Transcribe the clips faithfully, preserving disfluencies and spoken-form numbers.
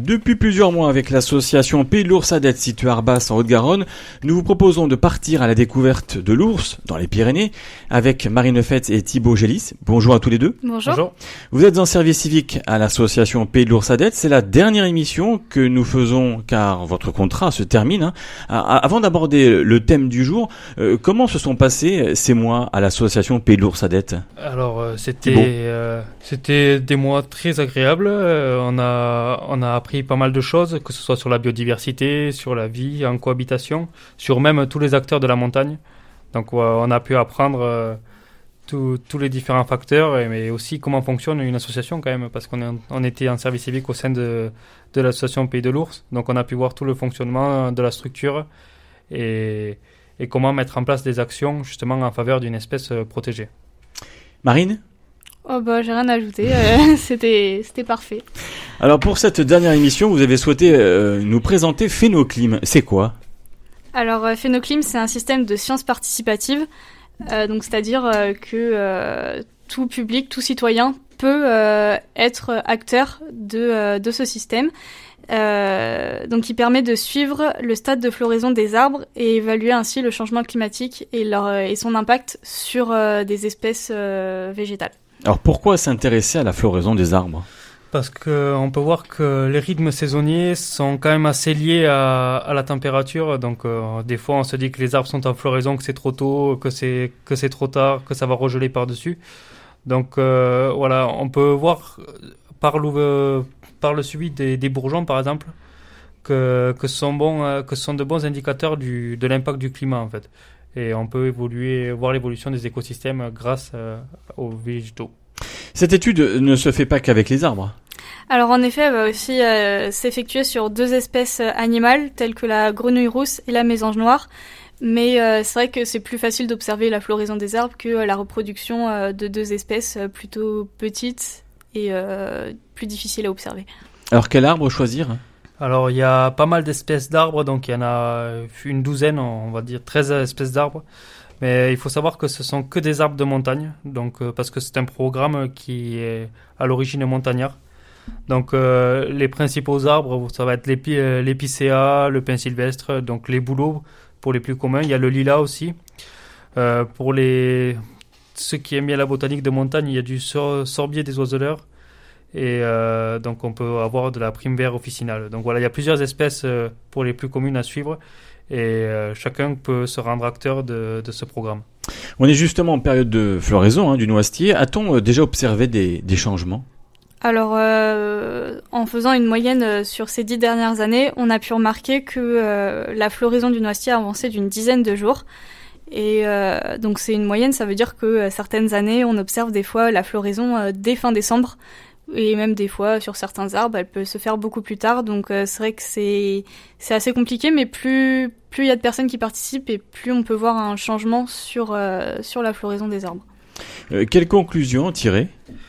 Depuis plusieurs mois, avec l'association Pays de l'Ours Adette située à Arbas en Haute-Garonne, nous vous proposons de partir à la découverte de l'ours dans les Pyrénées avec Marine Fetz et Thibaut Gélis. Bonjour à tous les deux. Bonjour. Bonjour. Vous êtes en service civique à l'association Pays de l'Ours Adette. C'est la dernière émission que nous faisons car votre contrat se termine. Hein. Avant d'aborder le thème du jour, euh, comment se sont passés ces mois à l'association Pays de l'Ours Adette ? Alors euh, c'était euh, c'était des mois très agréables. Euh, on a on a appris pas mal de choses, que ce soit sur la biodiversité, sur la vie en cohabitation, sur même tous les acteurs de la montagne. Donc euh, on a pu apprendre euh, tous tous les différents facteurs, et, mais aussi comment fonctionne une association quand même, parce qu'on est, on était en service civique au sein de de l'association Pays de l'Ours. Donc on a pu voir tout le fonctionnement de la structure et et comment mettre en place des actions justement en faveur d'une espèce euh, protégée. Marine ? Oh bah j'ai rien à ajouter, euh, c'était c'était parfait. Alors pour cette dernière émission, vous avez souhaité euh, nous présenter Phénoclim. C'est quoi ? Alors euh, Phénoclim, c'est un système de sciences participatives, euh, donc c'est-à-dire euh, que euh, tout public, tout citoyen peut euh, être acteur de euh, de ce système. Euh, donc il permet de suivre le stade de floraison des arbres et évaluer ainsi le changement climatique et leur et son impact sur euh, des espèces euh, végétales. Alors pourquoi s'intéresser à la floraison des arbres ? Parce qu'on peut voir que les rythmes saisonniers sont quand même assez liés à, à la température. Donc euh, des fois on se dit que les arbres sont en floraison, que c'est trop tôt, que c'est, que c'est trop tard, que ça va regeler par-dessus. Donc euh, voilà, on peut voir par le, par le suivi des, des bourgeons par exemple que, que, ce sont bons, que ce sont de bons indicateurs du, de l'impact du climat en fait. Et on peut évoluer, voir l'évolution des écosystèmes grâce euh, aux végétaux. Cette étude ne se fait pas qu'avec les arbres. Alors en effet, elle va aussi euh, s'effectuer sur deux espèces animales, telles que la grenouille rousse et la mésange noire. Mais euh, c'est vrai que c'est plus facile d'observer la floraison des arbres que euh, la reproduction euh, de deux espèces euh, plutôt petites et euh, plus difficiles à observer. Alors quel arbre choisir ? Alors, il y a pas mal d'espèces d'arbres, donc il y en a une douzaine, on va dire treize espèces d'arbres. Mais il faut savoir que ce sont que des arbres de montagne, donc, euh, parce que c'est un programme qui est à l'origine montagnard. Donc, euh, les principaux arbres, ça va être l'épi, euh, l'épicéa, le pin sylvestre, donc les bouleaux pour les plus communs. Il y a le lilas aussi. Euh, pour les, ceux qui aiment bien la botanique de montagne, il y a du sor, sorbier des oiseleurs. Et euh, donc on peut avoir de la prime vert officinale. Donc voilà, il y a plusieurs espèces euh, pour les plus communes à suivre et euh, chacun peut se rendre acteur de, de ce programme. On est justement en période de floraison hein, du noisetier. A-t-on euh, déjà observé des, des changements ? Alors euh, en faisant une moyenne sur ces dix dernières années, on a pu remarquer que euh, la floraison du noisetier a avancé d'une dizaine de jours. Et euh, donc c'est une moyenne, ça veut dire que euh, certaines années, on observe des fois la floraison euh, dès fin décembre. Et même des fois, sur certains arbres, elle peut se faire beaucoup plus tard. Donc euh, c'est vrai que c'est c'est assez compliqué, mais plus plus il y a de personnes qui participent et plus on peut voir un changement sur euh, sur la floraison des arbres. Euh, quelle conclusion tirer ?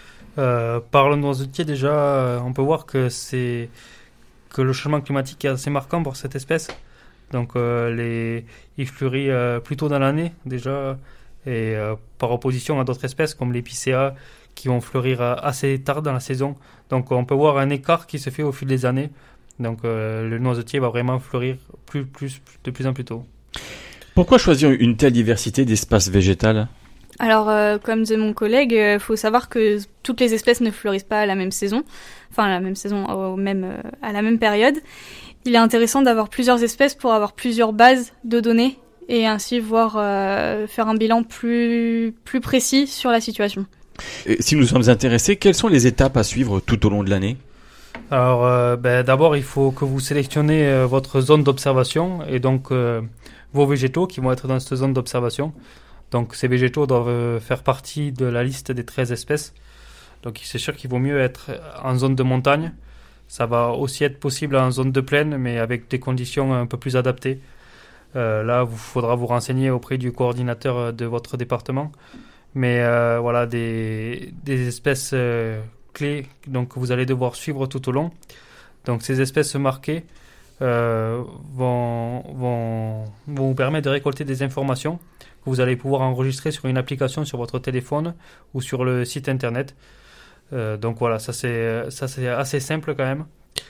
euh, Par le noisetier déjà, euh, on peut voir que c'est que le changement climatique est assez marquant pour cette espèce. Donc euh, les il fleurit euh, plus tôt dans l'année déjà, et euh, par opposition à d'autres espèces comme l'épicéa, qui vont fleurir assez tard dans la saison. Donc on peut voir un écart qui se fait au fil des années. Donc euh, le noisetier va vraiment fleurir plus, plus, de plus en plus tôt. Pourquoi choisir une telle diversité d'espaces végétales ? Alors euh, comme disait mon collègue, il euh, faut savoir que toutes les espèces ne fleurissent pas à la même saison, enfin à la même saison, au même, euh, à la même période. Il est intéressant d'avoir plusieurs espèces pour avoir plusieurs bases de données et ainsi voir euh, faire un bilan plus, plus précis sur la situation. Et si nous sommes intéressés, quelles sont les étapes à suivre tout au long de l'année ? Alors, euh, ben, d'abord, il faut que vous sélectionnez euh, votre zone d'observation et donc euh, vos végétaux qui vont être dans cette zone d'observation. Donc, ces végétaux doivent euh, faire partie de la liste des treize espèces. Donc, c'est sûr qu'il vaut mieux être en zone de montagne. Ça va aussi être possible en zone de plaine, mais avec des conditions un peu plus adaptées. Euh, là, il faudra vous renseigner auprès du coordinateur de votre département. Mais euh, voilà, des, des espèces euh, clés donc, que vous allez devoir suivre tout au long. Donc ces espèces marquées euh, vont, vont, vont vous permettre de récolter des informations que vous allez pouvoir enregistrer sur une application sur votre téléphone ou sur le site internet. Euh, donc voilà, ça c'est, ça c'est assez simple quand même.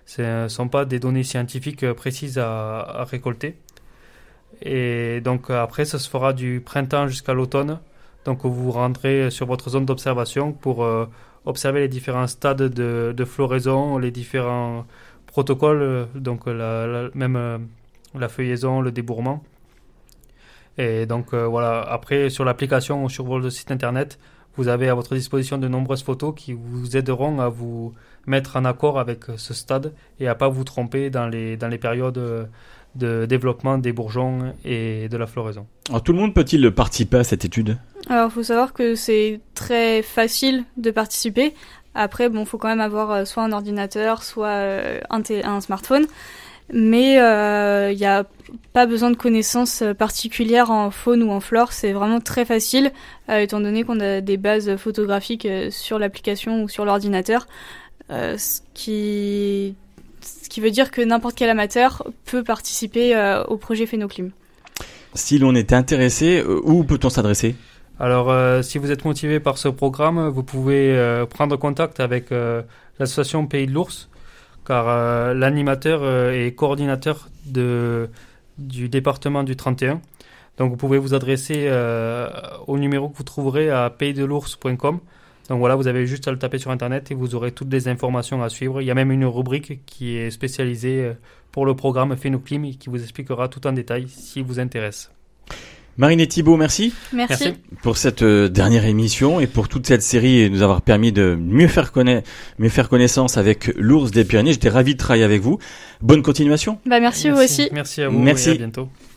Ce ne sont pas des données scientifiques précises à, à récolter. Et donc après, ça se fera du printemps jusqu'à l'automne. Donc vous vous rendrez sur votre zone d'observation pour euh, observer les différents stades de, de floraison, les différents protocoles, donc la, la, même euh, la feuillaison, le débourrement. Et donc euh, voilà, après sur l'application ou sur votre site internet, vous avez à votre disposition de nombreuses photos qui vous aideront à vous mettre en accord avec ce stade et à ne pas vous tromper dans les, dans les périodes de développement des bourgeons et de la floraison. Alors tout le monde peut-il participer à cette étude ? Alors il faut savoir que c'est très facile de participer. Après, bon, il faut quand même avoir soit un ordinateur, soit un, t- un smartphone. Mais il euh, n'y a pas besoin de connaissances particulières en faune ou en flore, c'est vraiment très facile, euh, étant donné qu'on a des bases photographiques euh, sur l'application ou sur l'ordinateur, euh, ce qui, ce qui veut dire que n'importe quel amateur peut participer euh, au projet Phénoclim. Si l'on est intéressé, euh, où peut-on s'adresser ? Alors, euh, si vous êtes motivé par ce programme, vous pouvez euh, prendre contact avec euh, l'association Pays de l'Ours, car euh, l'animateur euh, est coordinateur de, du département du trente et un. Donc vous pouvez vous adresser euh, au numéro que vous trouverez à pays de l'ours point com. Donc voilà, vous avez juste à le taper sur internet et vous aurez toutes les informations à suivre. Il y a même une rubrique qui est spécialisée pour le programme Phénoclim et qui vous expliquera tout en détail si vous intéresse. Marine et Thibaut, merci. Merci. Merci. Pour cette euh, dernière émission et pour toute cette série et nous avoir permis de mieux faire connaître, mieux faire connaissance avec l'ours des Pyrénées. J'étais ravi de travailler avec vous. Bonne continuation. Bah merci, merci vous aussi. Merci à vous Merci. et à bientôt.